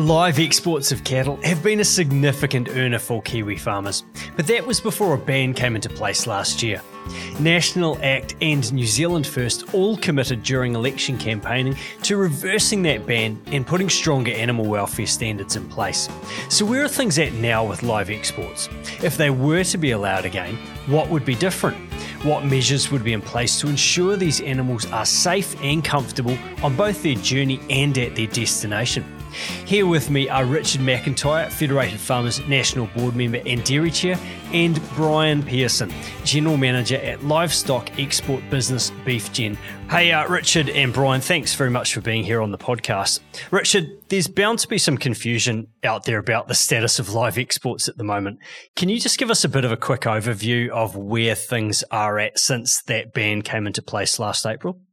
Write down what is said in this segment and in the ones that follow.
Live exports of cattle have been a significant earner for Kiwi farmers, but that was before a ban came into place last year. National Act and New Zealand First all committed during election campaigning to reversing that ban and putting stronger animal welfare standards in place. So where are things at now with live exports? If they were to be allowed again, what would be different? What measures would be in place to ensure these animals are safe and comfortable on both their journey and at their destination? Here with me are Richard McIntyre, Federated Farmers National Board Member and Dairy Chair, and Brian Pearson, General Manager at Livestock Export Business BeefGen. Hey, Richard and Brian, thanks very much for being here on the podcast. Richard, there's bound to be some confusion out there about the status of live exports at the moment. Can you just give us a bit of a quick overview of where things are at since that ban came into place last April?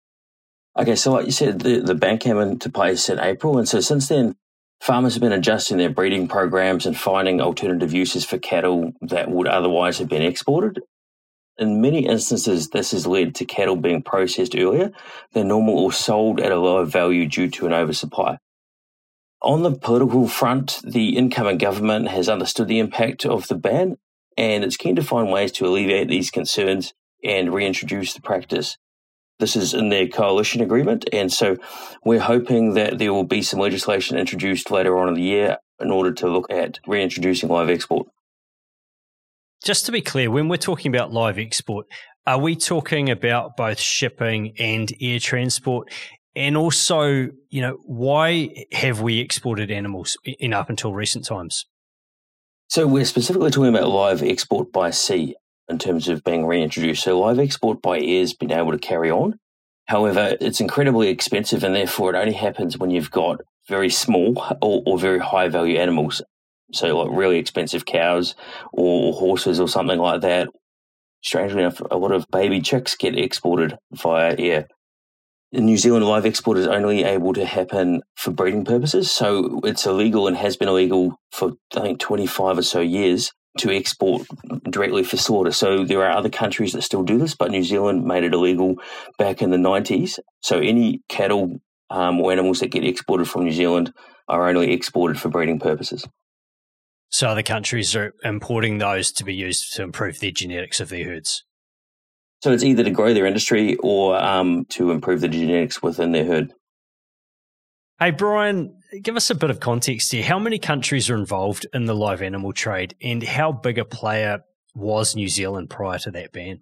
Okay, so like you said, the ban came into place in April, and so since then, farmers have been adjusting their breeding programs and finding alternative uses for cattle that would otherwise have been exported. In many instances, this has led to cattle being processed earlier than normal or sold at a lower value due to an oversupply. On the political front, the incoming government has understood the impact of the ban, and it's keen to find ways to alleviate these concerns and reintroduce the practice. This is in their coalition agreement, and so we're hoping that there will be some legislation introduced later on in the year in order to look at reintroducing live export. Just to be clear, when we're talking about live export, are we talking about both shipping and air transport? And also, why have we exported animals in up until recent times? So we're specifically talking about live export by sea in terms of being reintroduced. So live export by air has been able to carry on. However, it's incredibly expensive, and therefore it only happens when you've got very small or very high value animals. So like really expensive cows or horses or something like that. Strangely enough, a lot of baby chicks get exported via air. In New Zealand, live export is only able to happen for breeding purposes. So it's illegal and has been illegal for, I think, 25 or so years to export directly for slaughter. So there are other countries that still do this, but New Zealand made it illegal back in the 90s. So any cattle or animals that get exported from New Zealand are only exported for breeding purposes. So other countries are importing those to be used to improve their genetics of their herds? So it's either to grow their industry or to improve the genetics within their herd. Hey, Brian, give us a bit of context here. How many countries are involved in the live animal trade, and how big a player was New Zealand prior to that ban?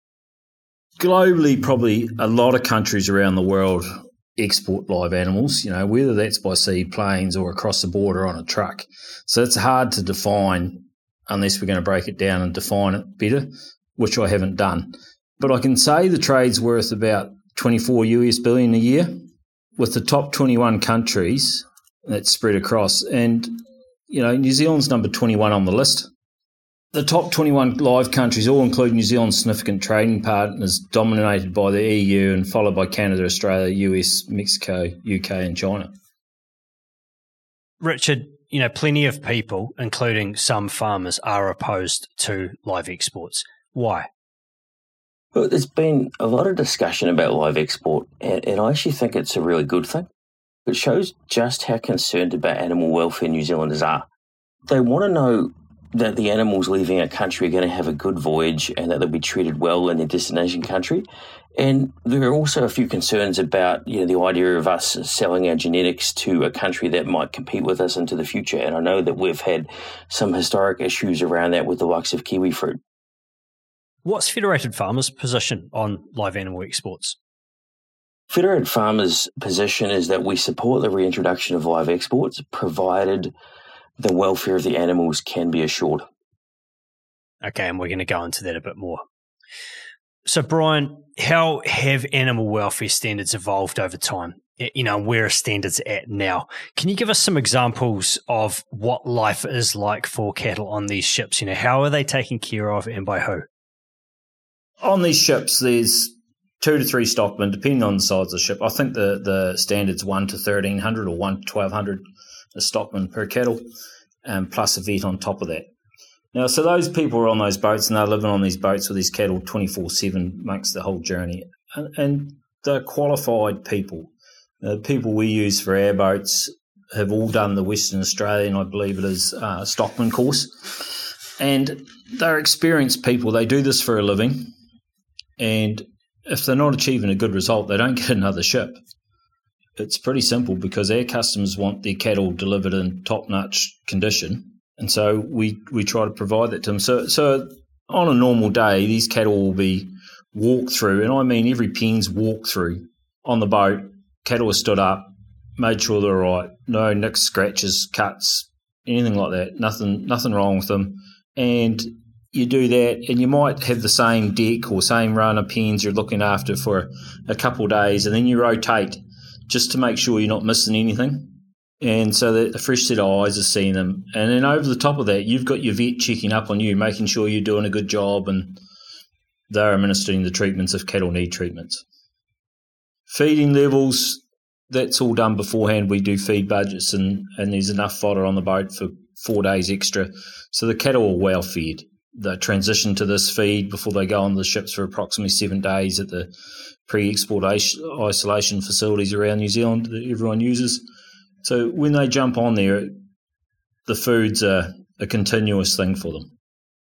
Globally, probably a lot of countries around the world export live animals, whether that's by sea, planes, or across the border on a truck. So it's hard to define unless we're going to break it down and define it better, which I haven't done. But I can say the trade's worth about $24 billion a year, with the top 21 countries that's spread across. And, New Zealand's number 21 on the list. The top 21 live countries all include New Zealand's significant trading partners, dominated by the EU and followed by Canada, Australia, US, Mexico, UK and China. Richard, plenty of people, including some farmers, are opposed to live exports. Why? Well, there's been a lot of discussion about live export, and I actually think it's a really good thing. It shows just how concerned about animal welfare New Zealanders are. They want to know that the animals leaving a country are going to have a good voyage and that they'll be treated well in their destination country. And there are also a few concerns about the idea of us selling our genetics to a country that might compete with us into the future. And I know that we've had some historic issues around that with the likes of kiwi fruit. What's Federated Farmers' position on live animal exports? Federated Farmers' position is that we support the reintroduction of live exports, provided the welfare of the animals can be assured. Okay, and we're going to go into that a bit more. So, Brian, how have animal welfare standards evolved over time? Where are standards at now? Can you give us some examples of what life is like for cattle on these ships? How are they taken care of and by who? On these ships, there's 2 to 3 stockmen, depending on the size of the ship. I think the standard's 1 to 1,300 or 1 to 1,200 stockmen per cattle, plus a vet on top of that. Now, so those people are on those boats, and they're living on these boats with these cattle 24/7 amongst the whole journey. And they're qualified people. The people we use for our boats have all done the Western Australian, I believe it is, Stockman course. And they're experienced people. They do this for a living. And if they're not achieving a good result, they don't get another ship. It's pretty simple because our customers want their cattle delivered in top-notch condition. And so we try to provide that to them. So on a normal day, these cattle will be walked through, and I mean every pen's walked through on the boat. Cattle are stood up, made sure they're all right, no nicks, scratches, cuts, anything like that, nothing wrong with them. And you do that, and you might have the same deck or same run of pens you're looking after for a couple of days, and then you rotate just to make sure you're not missing anything. And so that the fresh set of eyes are seeing them. And then over the top of that, you've got your vet checking up on you, making sure you're doing a good job, and they're administering the treatments if cattle need treatments. Feeding levels, that's all done beforehand. We do feed budgets, and there's enough fodder on the boat for 4 days extra. So the cattle are well fed. They transition to this feed before they go on the ships for approximately 7 days at the pre-export isolation facilities around New Zealand that everyone uses. So when they jump on there, the food's a continuous thing for them.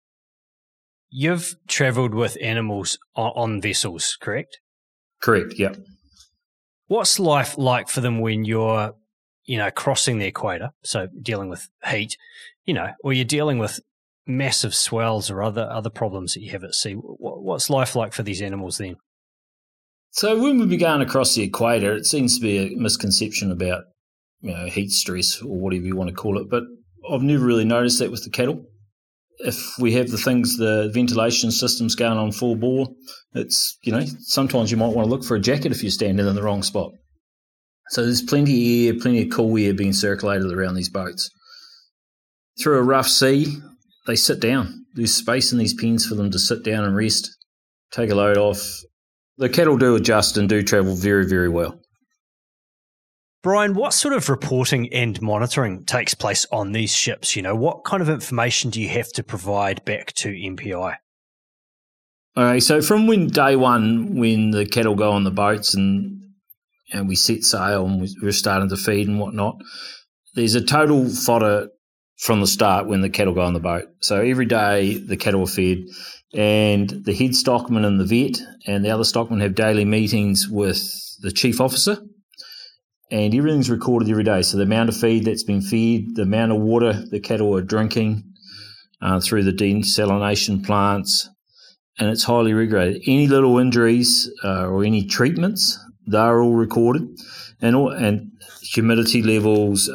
You've travelled with animals on vessels, correct? Correct, yeah. What's life like for them when you're, crossing the equator, so dealing with heat, or you're dealing with massive swells or other problems that you have at sea? What's life like for these animals then? So when we be going across the equator, it seems to be a misconception about heat stress or whatever you want to call it, but I've never really noticed that with the cattle. If we have the ventilation systems going on full bore, it's, sometimes you might want to look for a jacket if you're standing in the wrong spot. So there's plenty of cool air being circulated around these boats. Through a rough sea, they sit down. There's space in these pens for them to sit down and rest, take a load off. The cattle do adjust and do travel very, very well. Brian, what sort of reporting and monitoring takes place on these ships? What kind of information do you have to provide back to MPI? Okay, so from day one, when the cattle go on the boats and we set sail and we're starting to feed and whatnot, there's a total fodder from the start when the cattle go on the boat. So every day the cattle are fed, and the head stockman and the vet and the other stockman have daily meetings with the chief officer. And everything's recorded every day. So the amount of feed that's been fed, the amount of water the cattle are drinking through the desalination plants, and it's highly regulated. Any little injuries or any treatments, they're all recorded, and humidity levels,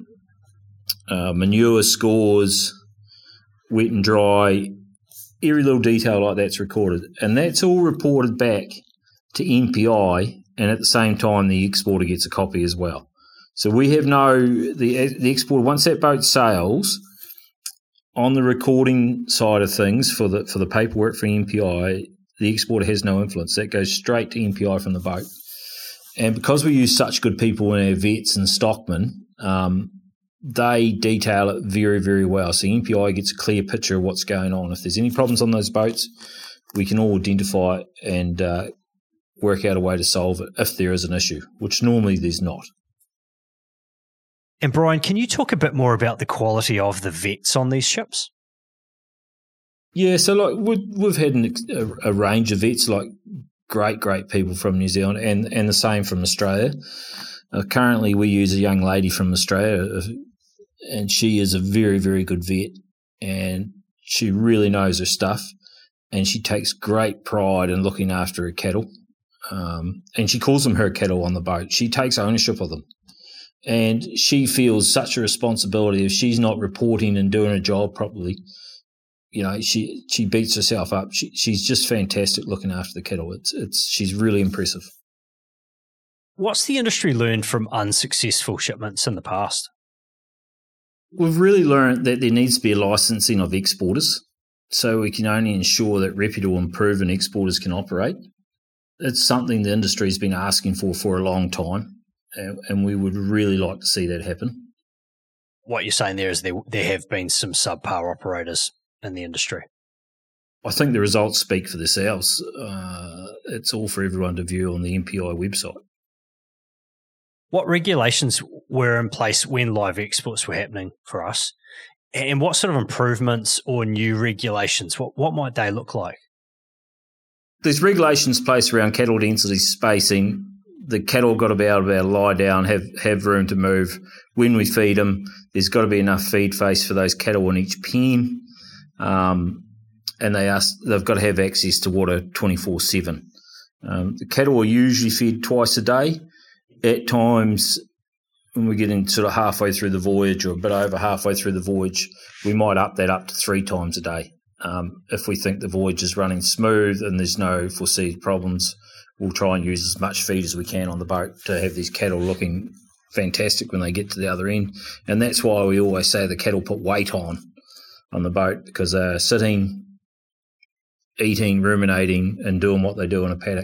manure scores, wet and dry, every little detail like that's recorded. And that's all reported back to MPI, and at the same time the exporter gets a copy as well. So we have the exporter, once that boat sails, on the recording side of things for the paperwork for MPI, the exporter has no influence. That goes straight to MPI from the boat. And because we use such good people in our vets and stockmen, they detail it very, very well. So MPI gets a clear picture of what's going on. If there's any problems on those boats, we can all identify and work out a way to solve it if there is an issue, which normally there's not. And Brian, can you talk a bit more about the quality of the vets on these ships? Yeah, so we've had a range of vets, great people from New Zealand and the same from Australia. Currently, we use a young lady from Australia, and she is a very, very good vet, and she really knows her stuff, and she takes great pride in looking after her cattle, and she calls them her cattle on the boat. She takes ownership of them, and she feels such a responsibility. If she's not reporting and doing her job properly, she beats herself up. She's just fantastic looking after the cattle. She's really impressive. What's the industry learned from unsuccessful shipments in the past? We've really learned that there needs to be a licensing of exporters, so we can only ensure that reputable and proven exporters can operate. It's something the industry's been asking for a long time, and we would really like to see that happen. What you're saying there is there have been some subpar operators in the industry. I think the results speak for themselves. It's all for everyone to view on the MPI website. What regulations were in place when live exports were happening for us? And what sort of improvements or new regulations, what might they look like? There's regulations placed around cattle density spacing. The cattle got to be able to lie down, have room to move. When we feed them, there's got to be enough feed face for those cattle in each pen. And they've got to have access to water 24/7. The cattle are usually fed twice a day. At times, when we get in sort of halfway through the voyage or a bit over halfway through the voyage, we might up that up to 3 times a day. If we think the voyage is running smooth and there's no foreseen problems, we'll try and use as much feed as we can on the boat to have these cattle looking fantastic when they get to the other end. And that's why we always say the cattle put weight on the boat, because they're sitting, eating, ruminating, and doing what they do in a paddock.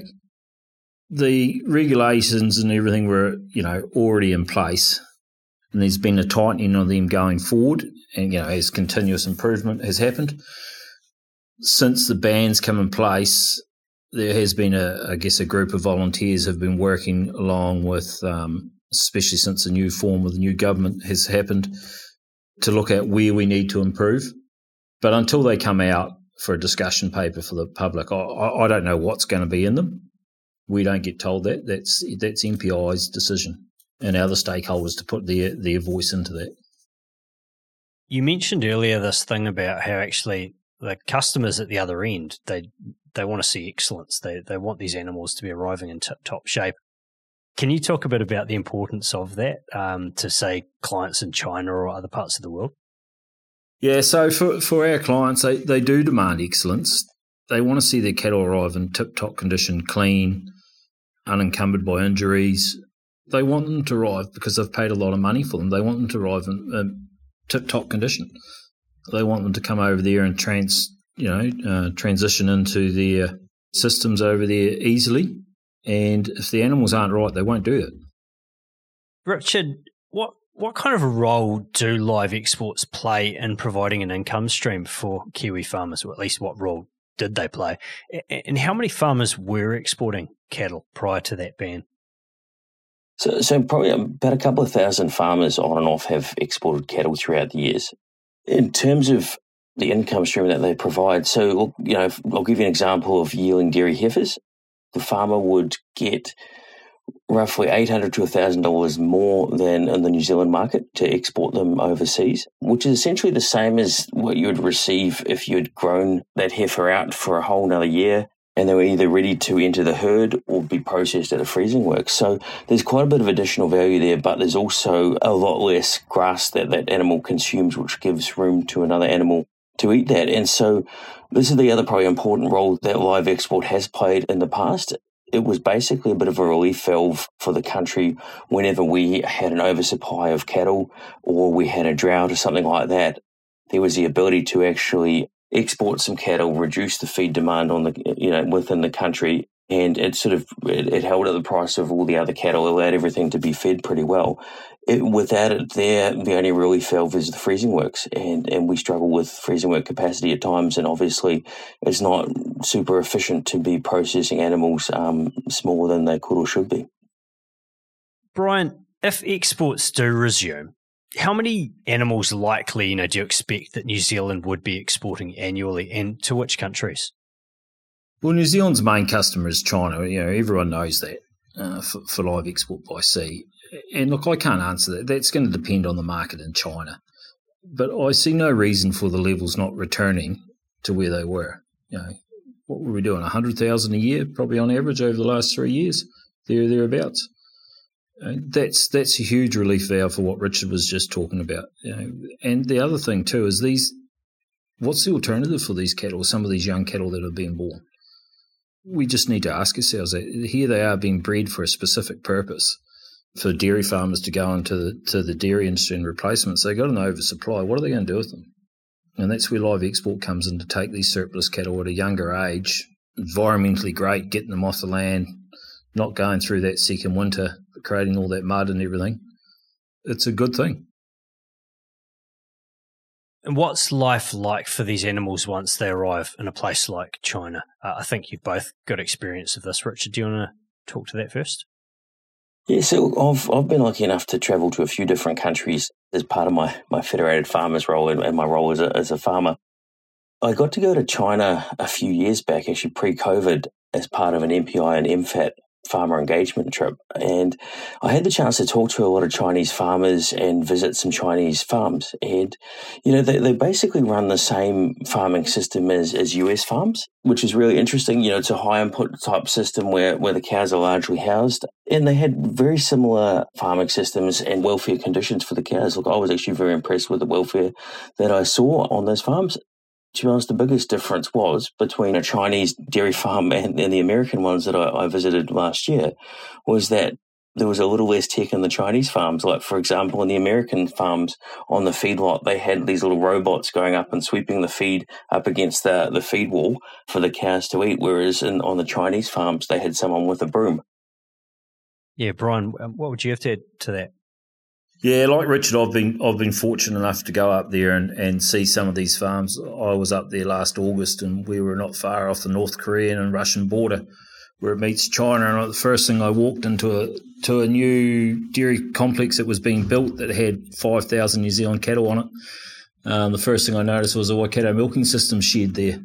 The regulations and everything were, already in place, and there's been a tightening of them going forward, and, as continuous improvement has happened. Since the ban's come in place, there has been a group of volunteers have been working along with, especially since the new form of the new government has happened, to look at where we need to improve. But until they come out for a discussion paper for the public, I don't know what's going to be in them. We don't get told that. That's MPI's decision and other stakeholders to put their voice into that. You mentioned earlier this thing about how actually the customers at the other end, they want to see excellence. They want these animals to be arriving in tip-top shape. Can you talk a bit about the importance of that to, say, clients in China or other parts of the world? Yeah, so for our clients, they do demand excellence. They want to see their cattle arrive in tip-top condition, clean, unencumbered by injuries. They want them to arrive because they've paid a lot of money for them. They want them to arrive in tip-top condition. They want them to come over there and transition into their systems over there easily. And if the animals aren't right, they won't do it. Richard, what kind of a role do live exports play in providing an income stream for Kiwi farmers, or at least what role did they play? And how many farmers were exporting cattle prior to that ban? So probably about a couple of thousand farmers on and off have exported cattle throughout the years. In terms of the income stream that they provide, so I'll give you an example of yearling dairy heifers. The farmer would get roughly $800 to $1,000 more than in the New Zealand market to export them overseas, which is essentially the same as what you would receive if you had grown that heifer out for a whole another year and they were either ready to enter the herd or be processed at a freezing works. So there's quite a bit of additional value there, but there's also a lot less grass that animal consumes, which gives room to another animal to eat that. And so this is the other probably important role that live export has played in the past. It was basically a bit of a relief valve for the country whenever we had an oversupply of cattle or we had a drought or something like that. There was the ability to actually export some cattle, reduce the feed demand on the within the country, and it held at the price of all the other cattle, allowed everything to be fed pretty well. Without it there, the only relief valve is the freezing works, and we struggle with freezing work capacity at times, and obviously it's not super efficient to be processing animals smaller than they could or should be. Brian, if exports do resume, how many animals likely do you expect that New Zealand would be exporting annually, and to which countries? Well, New Zealand's main customer is China. Everyone knows that for live export by sea. And look, I can't answer that. That's going to depend on the market in China. But I see no reason for the levels not returning to where they were. What were we doing? 100,000 a year, probably on average over the last 3 years, thereabouts. That's a huge relief valve for what Richard was just talking about. And the other thing too is what's the alternative for these cattle? Some of these young cattle that have been born. We just need to ask ourselves that here they are being bred for a specific purpose. For dairy farmers to go into the dairy industry and replacements, they've got an oversupply. What are they going to do with them? And that's where live export comes in, to take these surplus cattle at a younger age, environmentally great, getting them off the land, not going through that second winter, creating all that mud and everything. It's a good thing. And what's life like for these animals once they arrive in a place like China? I think you've both got experience of this. Richard, do you want to talk to that first? Yeah, so I've been lucky enough to travel to a few different countries as part of my federated farmers role and my role as a farmer. I got to go to China a few years back, actually pre-COVID, as part of an MPI and MFAT farmer engagement trip. And I had the chance to talk to a lot of Chinese farmers and visit some Chinese farms. And, they basically run the same farming system as US farms, which is really interesting. It's a high input type system where the cows are largely housed. And they had very similar farming systems and welfare conditions for the cows. Look, I was actually very impressed with the welfare that I saw on those farms. To be honest, the biggest difference was between a Chinese dairy farm and the American ones that I visited last year was that there was a little less tech in the Chinese farms. Like, for example, in the American farms on the feedlot, they had these little robots going up and sweeping the feed up against the feed wall for the cows to eat, whereas on the Chinese farms, they had someone with a broom. Yeah, Brian, what would you have to add to that? Yeah, like Richard, I've been fortunate enough to go up there and see some of these farms. I was up there last August, and we were not far off the North Korean and Russian border, where it meets China. And the first thing I walked into a new dairy complex that was being built that had 5,000 New Zealand cattle on it. The first thing I noticed was a Waikato milking system shed there.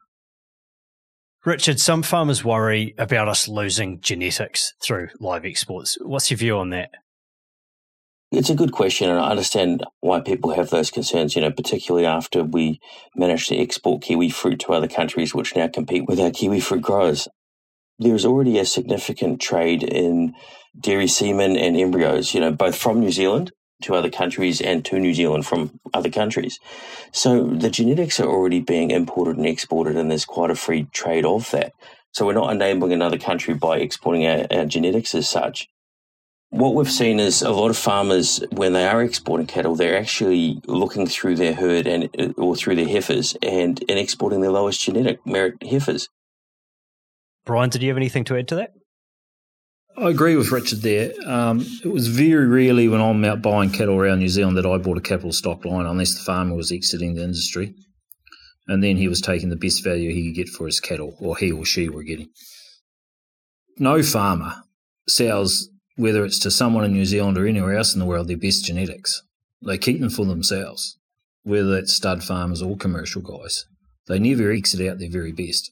Richard, some farmers worry about us losing genetics through live exports. What's your view on that? It's a good question, and I understand why people have those concerns, particularly after we managed to export kiwi fruit to other countries which now compete with our kiwi fruit growers. There is already a significant trade in dairy semen and embryos, both from New Zealand to other countries and to New Zealand from other countries. So the genetics are already being imported and exported, and there's quite a free trade of that. So we're not enabling another country by exporting our genetics as such. What we've seen is a lot of farmers, when they are exporting cattle, they're actually looking through their herd or through their heifers and exporting their lowest genetic merit heifers. Brian, did you have anything to add to that? I agree with Richard there. It was very rarely when I'm out buying cattle around New Zealand that I bought a capital stock line unless the farmer was exiting the industry, and then he was taking the best value he could get for his cattle, or he or she were getting. No farmer sells, whether it's to someone in New Zealand or anywhere else in the world, their best genetics. They keep them for themselves, whether it's stud farmers or commercial guys. They never exit out their very best.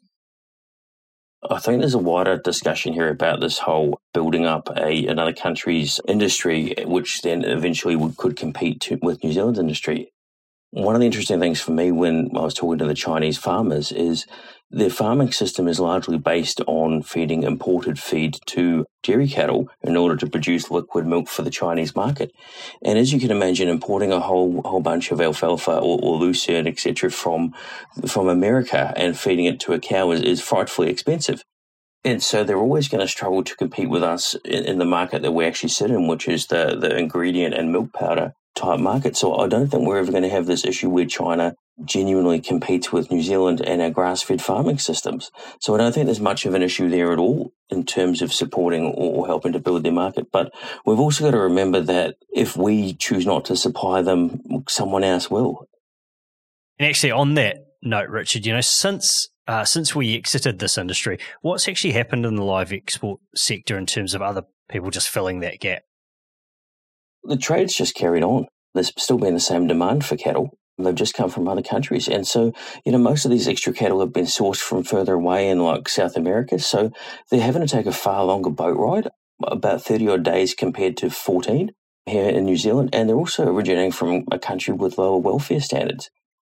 I think there's a wider discussion here about this whole building up another country's industry, which then eventually could compete with New Zealand's industry. One of the interesting things for me when I was talking to the Chinese farmers is their farming system is largely based on feeding imported feed to dairy cattle in order to produce liquid milk for the Chinese market. And as you can imagine, importing a whole bunch of alfalfa or lucerne, etc., from America and feeding it to a cow is frightfully expensive. And so they're always going to struggle to compete with us in the market that we actually sit in, which is the ingredient and milk powder type market. So I don't think we're ever going to have this issue where China genuinely competes with New Zealand and our grass-fed farming systems. So I don't think there's much of an issue there at all in terms of supporting or helping to build their market. But we've also got to remember that if we choose not to supply them, someone else will. And actually on that note, Richard, since we exited this industry, what's actually happened in the live export sector in terms of other people just filling that gap? The trade's just carried on. There's still been the same demand for cattle. They've just come from other countries. And so, most of these extra cattle have been sourced from further away in like South America. So they're having to take a far longer boat ride, about 30 odd days compared to 14 here in New Zealand. And they're also originating from a country with lower welfare standards.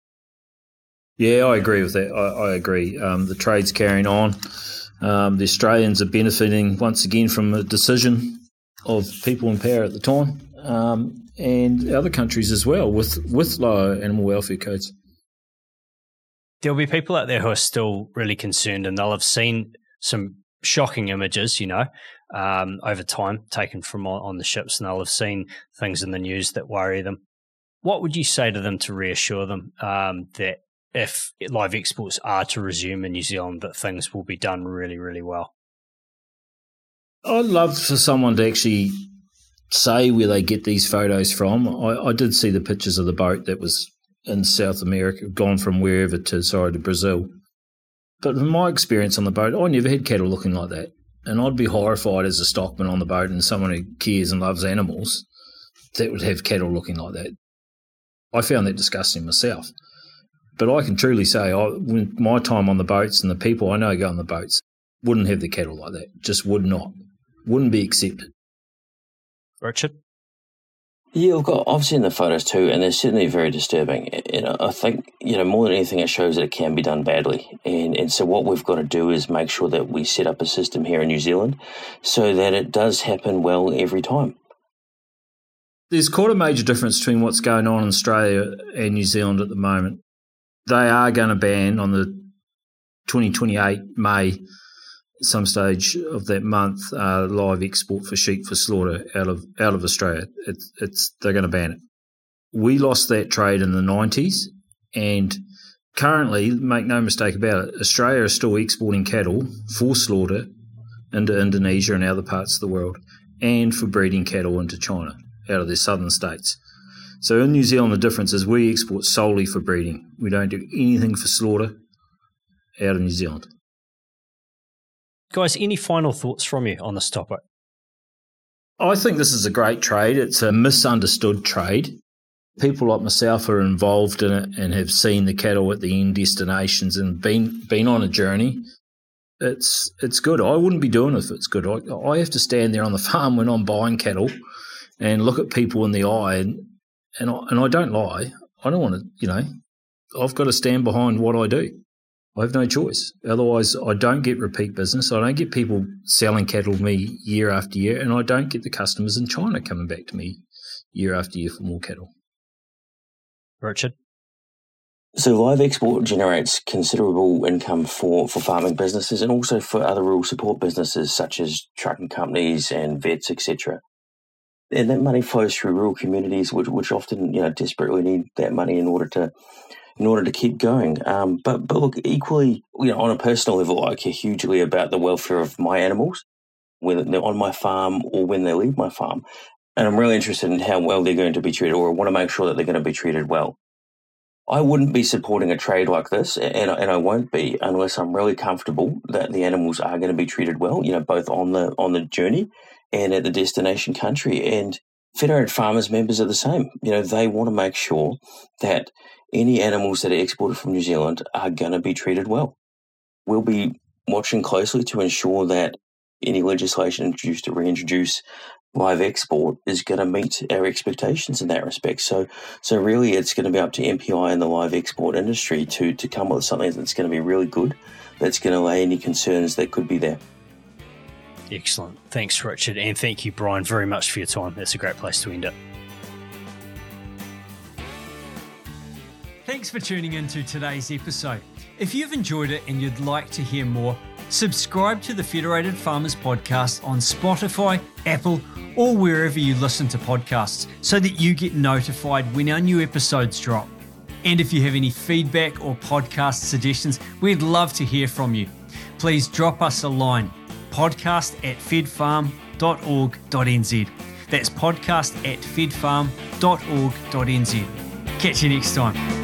Yeah, I agree with that. I agree. The trade's carrying on. The Australians are benefiting once again from a decision of people in power at the time. And other countries as well with lower animal welfare codes. There'll be people out there who are still really concerned, and they'll have seen some shocking images, over time taken from on the ships, and they'll have seen things in the news that worry them. What would you say to them to reassure them that if live exports are to resume in New Zealand, that things will be done really, really well? I'd love for someone to actually say where they get these photos from. I did see the pictures of the boat that was in South America, gone from wherever to Brazil. But from my experience on the boat, I never had cattle looking like that. And I'd be horrified as a stockman on the boat and someone who cares and loves animals that would have cattle looking like that. I found that disgusting myself. But I can truly say, when my time on the boats and the people I know go on the boats wouldn't have the cattle like that. Just would not. Wouldn't be accepted. Richard? Yeah, look, I've seen the photos too, and they're certainly very disturbing. And I think, more than anything, it shows that it can be done badly. And so what we've got to do is make sure that we set up a system here in New Zealand so that it does happen well every time. There's quite a major difference between what's going on in Australia and New Zealand at the moment. They are going to ban on the 2028 May, some stage of that month, live export for sheep for slaughter out of Australia. They're going to ban it. We lost that trade in the 90s, and currently, make no mistake about it, Australia is still exporting cattle for slaughter into Indonesia and other parts of the world, and for breeding cattle into China out of their southern states. So in New Zealand, the difference is we export solely for breeding. We don't do anything for slaughter out of New Zealand. Guys, any final thoughts from you on this topic? I think this is a great trade. It's a misunderstood trade. People like myself are involved in it and have seen the cattle at the end destinations and been on a journey. It's good. I wouldn't be doing it if it's good. I have to stand there on the farm when I'm buying cattle and look at people in the eye, and I don't lie. I don't want to, I've got to stand behind what I do. I have no choice. Otherwise, I don't get repeat business. I don't get people selling cattle to me year after year, and I don't get the customers in China coming back to me year after year for more cattle. Richard? So live export generates considerable income for farming businesses and also for other rural support businesses such as trucking companies and vets, etc. And that money flows through rural communities, which often desperately need that money in order to keep going. But look, equally, on a personal level, I care hugely about the welfare of my animals, whether they're on my farm or when they leave my farm. And I'm really interested in how well they're going to be treated, or I want to make sure that they're going to be treated well. I wouldn't be supporting a trade like this, and I won't be unless I'm really comfortable that the animals are going to be treated well, both on the journey and at the destination country. And Federated Farmers members are the same. They want to make sure that any animals that are exported from New Zealand are going to be treated well. We'll be watching closely to ensure that any legislation introduced to reintroduce live export is going to meet our expectations in that respect. So really it's going to be up to MPI and the live export industry to come up with something that's going to be really good, that's going to allay any concerns that could be there. Excellent. Thanks, Richard. And thank you, Brian, very much for your time. That's a great place to end it. Thanks for tuning into today's episode. If you've enjoyed it and you'd like to hear more, subscribe to the Federated Farmers Podcast on Spotify, Apple, or wherever you listen to podcasts so that you get notified when our new episodes drop. And if you have any feedback or podcast suggestions, we'd love to hear from you. Please drop us a line, podcast@fedfarm.org.nz. That's podcast@fedfarm.org.nz. Catch you next time.